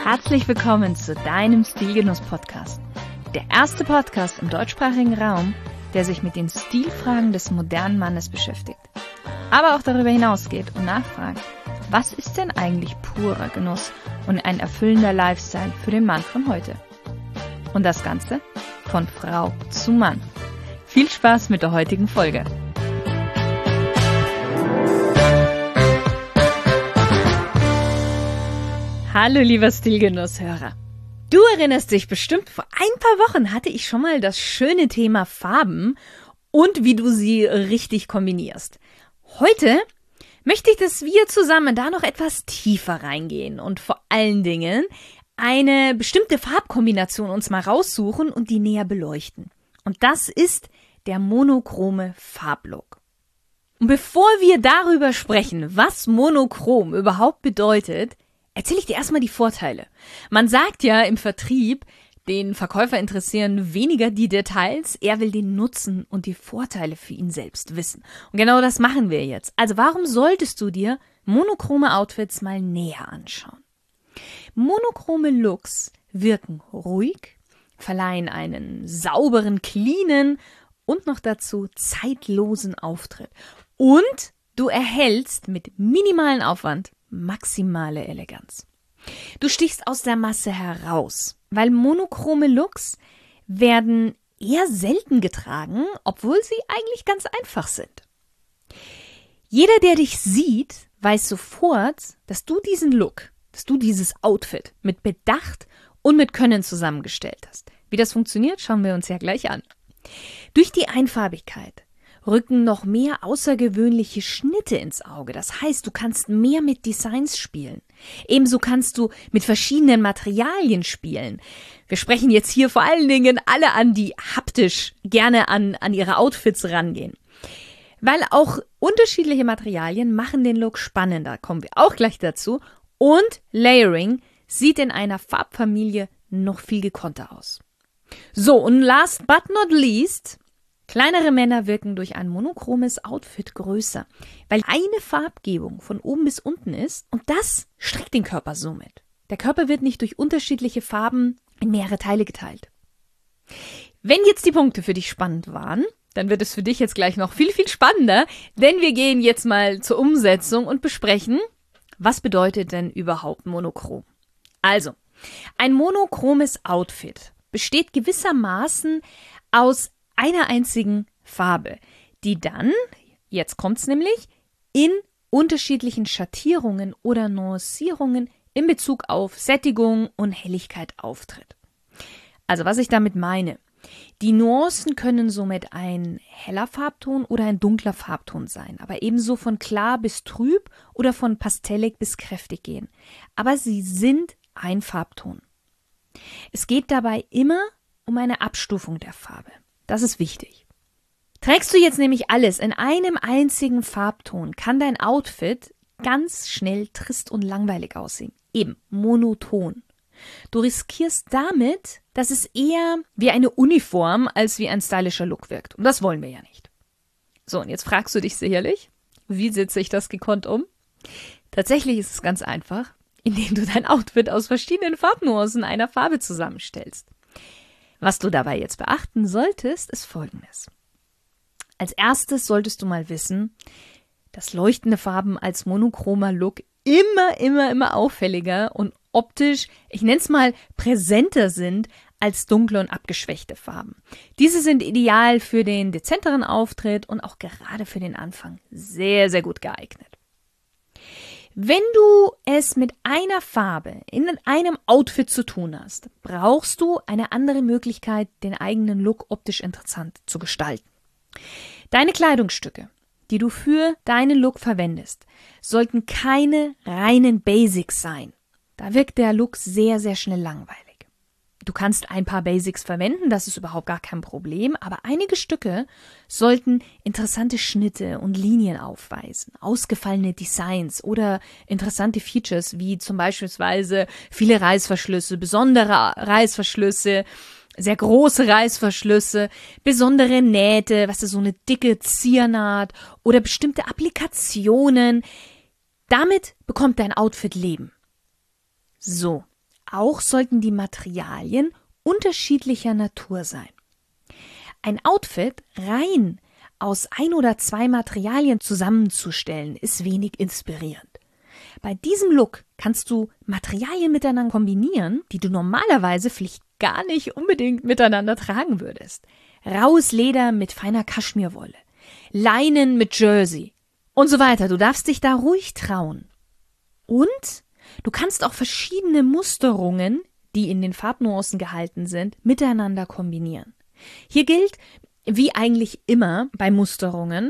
Herzlich willkommen zu deinem Stilgenuss-Podcast. Der erste Podcast im deutschsprachigen Raum, der sich mit den Stilfragen des modernen Mannes beschäftigt. Aber auch darüber hinausgeht und nachfragt, was ist denn eigentlich purer Genuss und ein erfüllender Lifestyle für den Mann von heute? Und das Ganze von Frau zu Mann. Viel Spaß mit der heutigen Folge. Hallo lieber Stilgenusshörer. Du erinnerst dich bestimmt, vor ein paar Wochen hatte ich schon mal das schöne Thema Farben und wie du sie richtig kombinierst. Heute möchte ich, dass wir zusammen da noch etwas tiefer reingehen und vor allen Dingen eine bestimmte Farbkombination uns mal raussuchen und die näher beleuchten. Und das ist der monochrome Farblook. Und bevor wir darüber sprechen, was monochrom überhaupt bedeutet, erzähle ich dir erstmal die Vorteile. Man sagt ja im Vertrieb, den Verkäufer interessieren weniger die Details, er will den Nutzen und die Vorteile für ihn selbst wissen. Und genau das machen wir jetzt. Also warum solltest du dir monochrome Outfits mal näher anschauen? Monochrome Looks wirken ruhig, verleihen einen sauberen, cleanen und noch dazu zeitlosen Auftritt. Und du erhältst mit minimalen Aufwand maximale Eleganz. Du stichst aus der Masse heraus, weil monochrome Looks werden eher selten getragen, obwohl sie eigentlich ganz einfach sind. Jeder, der dich sieht, weiß sofort, dass du diesen Look, dass du dieses Outfit mit Bedacht und mit Können zusammengestellt hast. Wie das funktioniert, schauen wir uns ja gleich an. Durch die Einfarbigkeit rücken noch mehr außergewöhnliche Schnitte ins Auge. Das heißt, du kannst mehr mit Designs spielen. Ebenso kannst du mit verschiedenen Materialien spielen. Wir sprechen jetzt hier vor allen Dingen alle an, die haptisch gerne an ihre Outfits rangehen. Weil auch unterschiedliche Materialien machen den Look spannender, kommen wir auch gleich dazu. Und Layering sieht in einer Farbfamilie noch viel gekonnter aus. So, und last but not least, kleinere Männer wirken durch ein monochromes Outfit größer, weil eine Farbgebung von oben bis unten ist und das streckt den Körper somit. Der Körper wird nicht durch unterschiedliche Farben in mehrere Teile geteilt. Wenn jetzt die Punkte für dich spannend waren, dann wird es für dich jetzt gleich noch viel, viel spannender, denn wir gehen jetzt mal zur Umsetzung und besprechen, was bedeutet denn überhaupt monochrom? Also, ein monochromes Outfit besteht gewissermaßen aus einer einzigen Farbe, die dann, jetzt kommt's nämlich, in unterschiedlichen Schattierungen oder Nuancierungen in Bezug auf Sättigung und Helligkeit auftritt. Also was ich damit meine, die Nuancen können somit ein heller Farbton oder ein dunkler Farbton sein, aber ebenso von klar bis trüb oder von pastellig bis kräftig gehen. Aber sie sind ein Farbton. Es geht dabei immer um eine Abstufung der Farbe. Das ist wichtig. Trägst du jetzt nämlich alles in einem einzigen Farbton, kann dein Outfit ganz schnell trist und langweilig aussehen. Eben monoton. Du riskierst damit, dass es eher wie eine Uniform als wie ein stylischer Look wirkt. Und das wollen wir ja nicht. So, und jetzt fragst du dich sicherlich, wie setze ich das gekonnt um? Tatsächlich ist es ganz einfach, indem du dein Outfit aus verschiedenen Farbnuancen einer Farbe zusammenstellst. Was du dabei jetzt beachten solltest, ist Folgendes. Als erstes solltest du mal wissen, dass leuchtende Farben als monochromer Look immer auffälliger und optisch, ich nenne es mal, präsenter sind als dunkle und abgeschwächte Farben. Diese sind ideal für den dezenteren Auftritt und auch gerade für den Anfang sehr, sehr gut geeignet. Wenn du es mit einer Farbe in einem Outfit zu tun hast, brauchst du eine andere Möglichkeit, den eigenen Look optisch interessant zu gestalten. Deine Kleidungsstücke, die du für deinen Look verwendest, sollten keine reinen Basics sein. Da wirkt der Look sehr, sehr schnell langweilig. Du kannst ein paar Basics verwenden, das ist überhaupt gar kein Problem, aber einige Stücke sollten interessante Schnitte und Linien aufweisen, ausgefallene Designs oder interessante Features wie zum Beispiel viele Reißverschlüsse, besondere Reißverschlüsse, sehr große Reißverschlüsse, besondere Nähte, so eine dicke Ziernaht oder bestimmte Applikationen. Damit bekommt dein Outfit Leben. So. auch sollten die Materialien unterschiedlicher Natur sein. Ein Outfit rein aus 1 oder 2 Materialien zusammenzustellen, ist wenig inspirierend. Bei diesem Look kannst du Materialien miteinander kombinieren, die du normalerweise vielleicht gar nicht unbedingt miteinander tragen würdest. Raues Leder mit feiner Kaschmirwolle, Leinen mit Jersey und so weiter. Du darfst dich da ruhig trauen. Und du kannst auch verschiedene Musterungen, die in den Farbnuancen gehalten sind, miteinander kombinieren. Hier gilt, wie eigentlich immer bei Musterungen,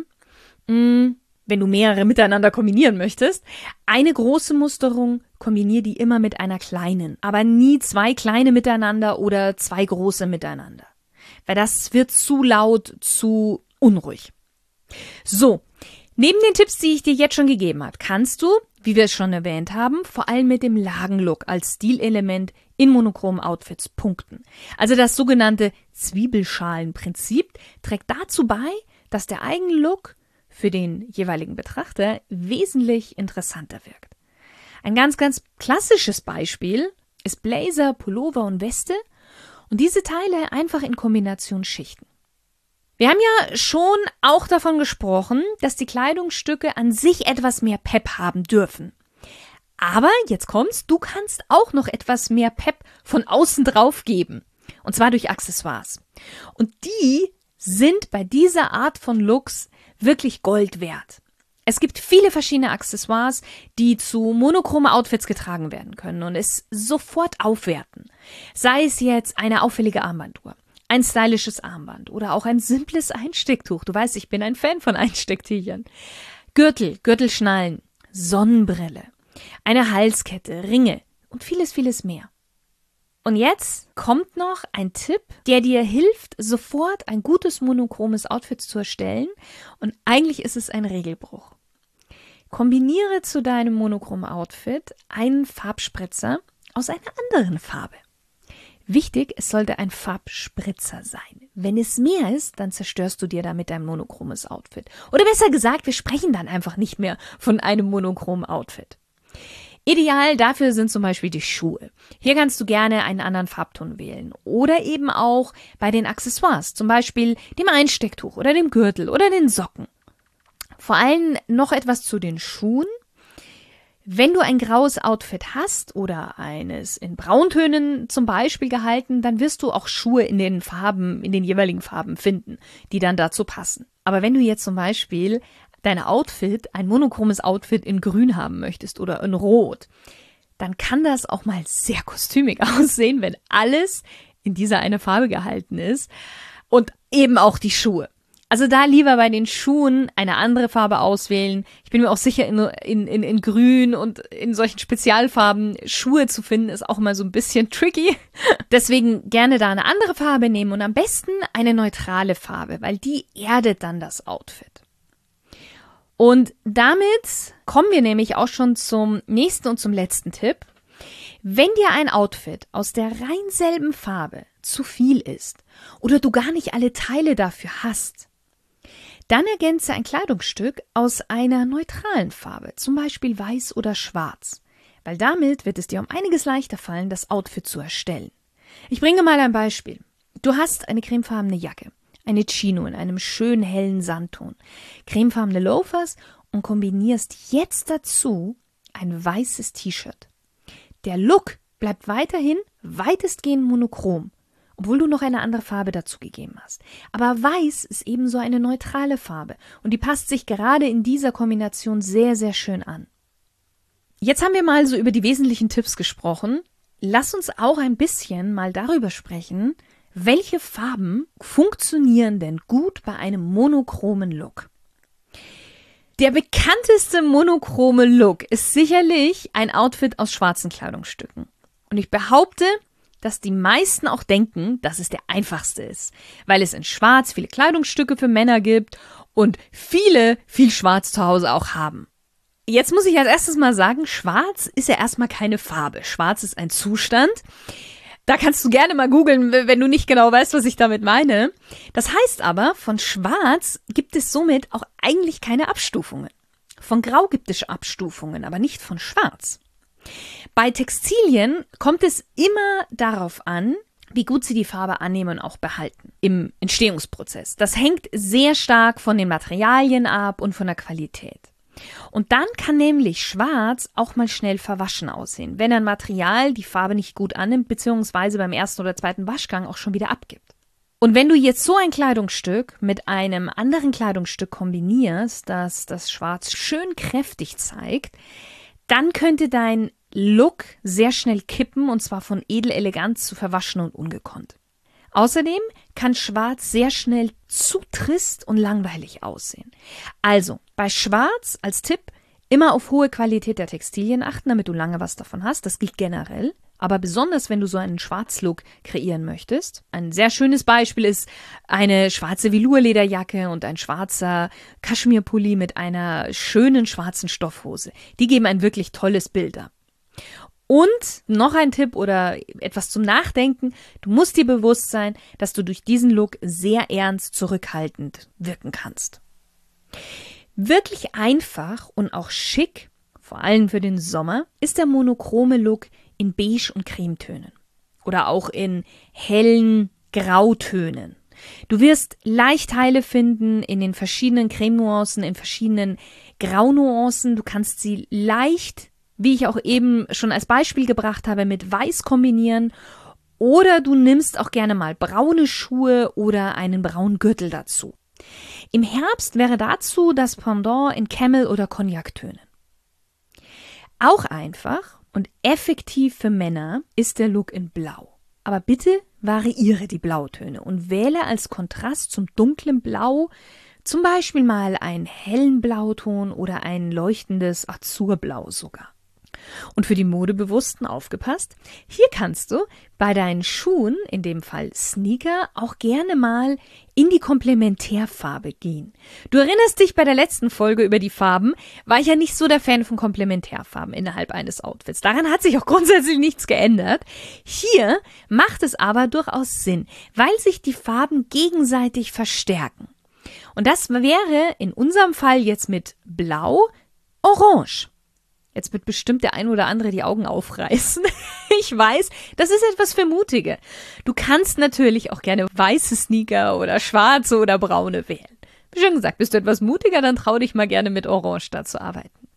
wenn du mehrere miteinander kombinieren möchtest, eine große Musterung, kombiniere die immer mit einer kleinen, aber nie 2 kleine miteinander oder 2 große miteinander. Weil das wird zu laut, zu unruhig. So, neben den Tipps, die ich dir jetzt schon gegeben habe, kannst du, wie wir es schon erwähnt haben, vor allem mit dem Lagenlook als Stilelement in monochromen Outfits punkten. Also das sogenannte Zwiebelschalenprinzip trägt dazu bei, dass der eigene Look für den jeweiligen Betrachter wesentlich interessanter wirkt. Ein ganz, ganz klassisches Beispiel ist Blazer, Pullover und Weste und diese Teile einfach in Kombination schichten. Wir haben ja schon auch davon gesprochen, dass die Kleidungsstücke an sich etwas mehr Pep haben dürfen. Aber jetzt kommt's, du kannst auch noch etwas mehr Pep von außen drauf geben. Und zwar durch Accessoires. Und die sind bei dieser Art von Looks wirklich Gold wert. Es gibt viele verschiedene Accessoires, die zu monochromen Outfits getragen werden können und es sofort aufwerten. Sei es jetzt eine auffällige Armbanduhr, ein stylisches Armband oder auch ein simples Einstecktuch. Du weißt, ich bin ein Fan von Einstecktüchern. Gürtel, Gürtelschnallen, Sonnenbrille, eine Halskette, Ringe und vieles, vieles mehr. Und jetzt kommt noch ein Tipp, der dir hilft, sofort ein gutes monochromes Outfit zu erstellen. Und eigentlich ist es ein Regelbruch. Kombiniere zu deinem monochromen Outfit einen Farbspritzer aus einer anderen Farbe. Wichtig, es sollte ein Farbspritzer sein. Wenn es mehr ist, dann zerstörst du dir damit dein monochromes Outfit. Oder besser gesagt, wir sprechen dann einfach nicht mehr von einem monochromen Outfit. Ideal dafür sind zum Beispiel die Schuhe. Hier kannst du gerne einen anderen Farbton wählen. Oder eben auch bei den Accessoires, zum Beispiel dem Einstecktuch oder dem Gürtel oder den Socken. Vor allem noch etwas zu den Schuhen. Wenn du ein graues Outfit hast oder eines in Brauntönen zum Beispiel gehalten, dann wirst du auch Schuhe in den Farben, in den jeweiligen Farben finden, die dann dazu passen. Aber wenn du jetzt zum Beispiel ein monochromes Outfit in Grün haben möchtest oder in Rot, dann kann das auch mal sehr kostümig aussehen, wenn alles in dieser eine Farbe gehalten ist und eben auch die Schuhe. Also da lieber bei den Schuhen eine andere Farbe auswählen. Ich bin mir auch sicher, in Grün und in solchen Spezialfarben Schuhe zu finden, ist auch mal so ein bisschen tricky. Deswegen gerne da eine andere Farbe nehmen und am besten eine neutrale Farbe, weil die erdet dann das Outfit. Und damit kommen wir nämlich auch schon zum nächsten und zum letzten Tipp. Wenn dir ein Outfit aus der rein selben Farbe zu viel ist oder du gar nicht alle Teile dafür hast, dann ergänze ein Kleidungsstück aus einer neutralen Farbe, zum Beispiel weiß oder schwarz, weil damit wird es dir um einiges leichter fallen, das Outfit zu erstellen. Ich bringe mal ein Beispiel. Du hast eine cremefarbene Jacke, eine Chino in einem schönen hellen Sandton, cremefarbene Loafers und kombinierst jetzt dazu ein weißes T-Shirt. Der Look bleibt weiterhin weitestgehend monochrom, obwohl du noch eine andere Farbe dazu gegeben hast. Aber weiß ist ebenso eine neutrale Farbe und die passt sich gerade in dieser Kombination sehr, sehr schön an. Jetzt haben wir mal so über die wesentlichen Tipps gesprochen. Lass uns auch ein bisschen mal darüber sprechen, welche Farben funktionieren denn gut bei einem monochromen Look? Der bekannteste monochrome Look ist sicherlich ein Outfit aus schwarzen Kleidungsstücken. Und ich behaupte, dass die meisten auch denken, dass es der einfachste ist, weil es in Schwarz viele Kleidungsstücke für Männer gibt und viele viel Schwarz zu Hause auch haben. Jetzt muss ich als erstes mal sagen, Schwarz ist ja erstmal keine Farbe. Schwarz ist ein Zustand. Da kannst du gerne mal googeln, wenn du nicht genau weißt, was ich damit meine. Das heißt aber, von Schwarz gibt es somit auch eigentlich keine Abstufungen. Von Grau gibt es Abstufungen, aber nicht von Schwarz. Bei Textilien kommt es immer darauf an, wie gut sie die Farbe annehmen und auch behalten im Entstehungsprozess. Das hängt sehr stark von den Materialien ab und von der Qualität. Und dann kann nämlich Schwarz auch mal schnell verwaschen aussehen, wenn ein Material die Farbe nicht gut annimmt, beziehungsweise beim ersten oder zweiten Waschgang auch schon wieder abgibt. Und wenn du jetzt so ein Kleidungsstück mit einem anderen Kleidungsstück kombinierst, das das Schwarz schön kräftig zeigt, dann könnte dein Look sehr schnell kippen, und zwar von edelelegant zu verwaschen und ungekonnt. Außerdem kann Schwarz sehr schnell zu trist und langweilig aussehen. Also bei Schwarz als Tipp immer auf hohe Qualität der Textilien achten, damit du lange was davon hast. Das gilt generell, aber besonders wenn du so einen Schwarzlook kreieren möchtest. Ein sehr schönes Beispiel ist eine schwarze Velourlederjacke und ein schwarzer Kaschmirpulli mit einer schönen schwarzen Stoffhose. Die geben ein wirklich tolles Bild ab. Und noch ein Tipp oder etwas zum Nachdenken: Du musst dir bewusst sein, dass du durch diesen Look sehr ernst zurückhaltend wirken kannst. Wirklich einfach und auch schick, vor allem für den Sommer, ist der monochrome Look in Beige- und Cremetönen oder auch in hellen Grautönen. Du wirst Leichteile finden in den verschiedenen Cremenuancen, in verschiedenen Graunuancen. Du kannst sie leicht, wie ich auch eben schon als Beispiel gebracht habe, mit Weiß kombinieren, oder du nimmst auch gerne mal braune Schuhe oder einen braunen Gürtel dazu. Im Herbst wäre dazu das Pendant in Camel- oder Cognac-Tönen. Auch einfach und effektiv für Männer ist der Look in Blau. Aber bitte variiere die Blautöne und wähle als Kontrast zum dunklen Blau zum Beispiel mal einen hellen Blauton oder ein leuchtendes Azurblau sogar. Und für die Modebewussten aufgepasst, hier kannst du bei deinen Schuhen, in dem Fall Sneaker, auch gerne mal in die Komplementärfarbe gehen. Du erinnerst dich, bei der letzten Folge über die Farben war ich ja nicht so der Fan von Komplementärfarben innerhalb eines Outfits. Daran hat sich auch grundsätzlich nichts geändert. Hier macht es aber durchaus Sinn, weil sich die Farben gegenseitig verstärken. Und das wäre in unserem Fall jetzt mit Blau Orange. Jetzt wird bestimmt der ein oder andere die Augen aufreißen. Ich weiß, das ist etwas für Mutige. Du kannst natürlich auch gerne weiße Sneaker oder schwarze oder braune wählen. Wie schon gesagt, bist du etwas mutiger, dann trau dich mal gerne mit Orange da zu arbeiten.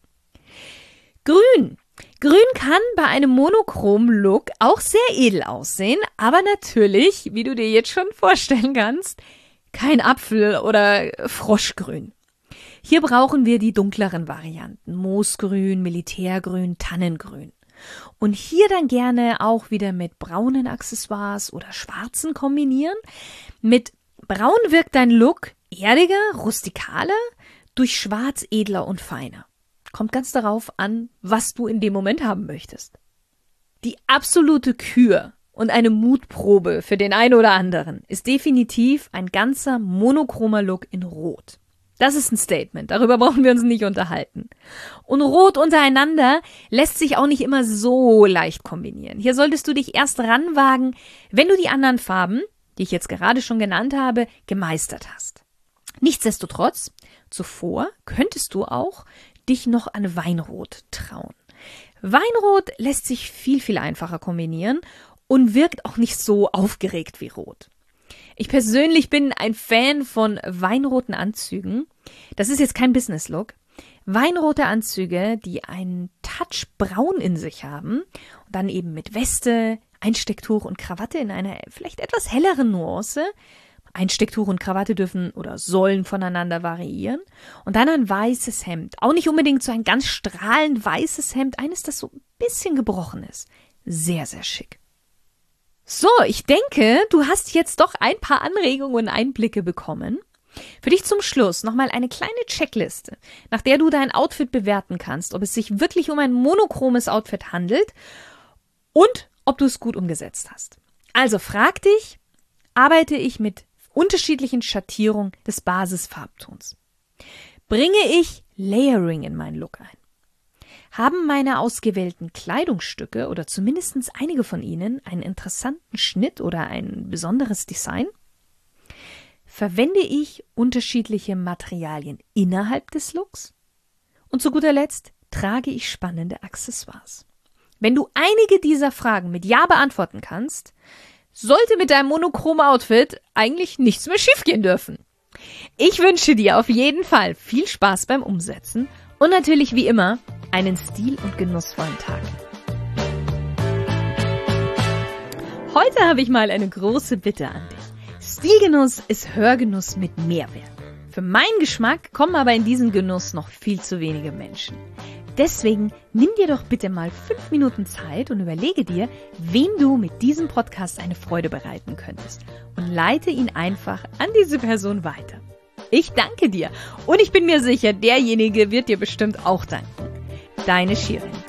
Grün. Grün kann bei einem monochromen Look auch sehr edel aussehen, aber natürlich, wie du dir jetzt schon vorstellen kannst, kein Apfel- oder Froschgrün. Hier brauchen wir die dunkleren Varianten: Moosgrün, Militärgrün, Tannengrün. Und hier dann gerne auch wieder mit braunen Accessoires oder schwarzen kombinieren. Mit Braun wirkt dein Look erdiger, rustikaler, durch Schwarz edler und feiner. Kommt ganz darauf an, was du in dem Moment haben möchtest. Die absolute Kür und eine Mutprobe für den einen oder anderen ist definitiv ein ganzer monochromer Look in Rot. Das ist ein Statement, darüber brauchen wir uns nicht unterhalten. Und Rot untereinander lässt sich auch nicht immer so leicht kombinieren. Hier solltest du dich erst ranwagen, wenn du die anderen Farben, die ich jetzt gerade schon genannt habe, gemeistert hast. Nichtsdestotrotz, zuvor könntest du auch dich noch an Weinrot trauen. Weinrot lässt sich viel, viel einfacher kombinieren und wirkt auch nicht so aufgeregt wie Rot. Ich persönlich bin ein Fan von weinroten Anzügen. Das ist jetzt kein Business-Look. Weinrote Anzüge, die einen Touch braun in sich haben und dann eben mit Weste, Einstecktuch und Krawatte in einer vielleicht etwas helleren Nuance. Einstecktuch und Krawatte dürfen oder sollen voneinander variieren. Und dann ein weißes Hemd. Auch nicht unbedingt so ein ganz strahlend weißes Hemd, eines, das so ein bisschen gebrochen ist. Sehr, sehr schick. So, ich denke, du hast jetzt doch ein paar Anregungen und Einblicke bekommen. Für dich zum Schluss nochmal eine kleine Checkliste, nach der du dein Outfit bewerten kannst, ob es sich wirklich um ein monochromes Outfit handelt und ob du es gut umgesetzt hast. Also frag dich, arbeite ich mit unterschiedlichen Schattierungen des Basisfarbtons? Bringe ich Layering in meinen Look ein? Haben meine ausgewählten Kleidungsstücke oder zumindest einige von ihnen einen interessanten Schnitt oder ein besonderes Design? Verwende ich unterschiedliche Materialien innerhalb des Looks? Und zu guter Letzt, trage ich spannende Accessoires? Wenn du einige dieser Fragen mit Ja beantworten kannst, sollte mit deinem monochromen Outfit eigentlich nichts mehr schiefgehen dürfen. Ich wünsche dir auf jeden Fall viel Spaß beim Umsetzen und natürlich wie immer einen stil- und genussvollen Tag. Heute habe ich mal eine große Bitte an dich. Stilgenuss ist Hörgenuss mit Mehrwert. Für meinen Geschmack kommen aber in diesen Genuss noch viel zu wenige Menschen. Deswegen nimm dir doch bitte mal 5 Minuten Zeit und überlege dir, wem du mit diesem Podcast eine Freude bereiten könntest und leite ihn einfach an diese Person weiter. Ich danke dir und ich bin mir sicher, derjenige wird dir bestimmt auch danken. Deine Shirin.